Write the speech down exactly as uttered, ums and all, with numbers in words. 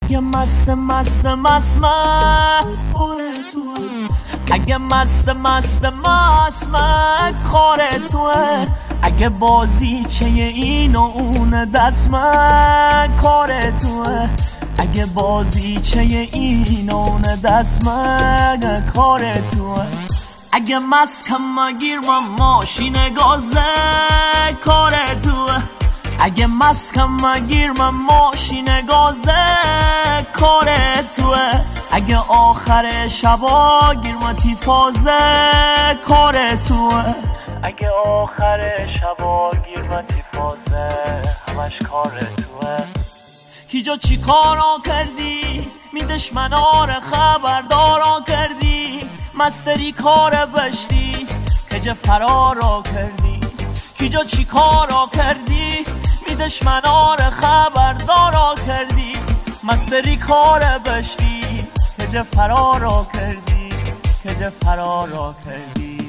اگه مست مست مست من کار توه، اگه مست مست مست من کار توه، اگه بازیچه این و اون دست من کار توه، اگه بازیچه این و اون دست من کار توه، اگه مسکم مگیر من ماشین گازه کار توه، اگه مسکم مگیر من ماشین گازه کار توه، اگه آخر شبا گیر من تیفازه کار توه، اگه آخر شبا گیر من تیفازه همش کار توه. کی جا چی کارا کردی می دشمنار خبردارا کردی، مستری کار بشتی که جه فرارا کردی، کی جا چی کارا کردی می دشمنار خبردارا کردی، مستری کار بشتی که جه فرارا کردی، که جه فرارا کردی.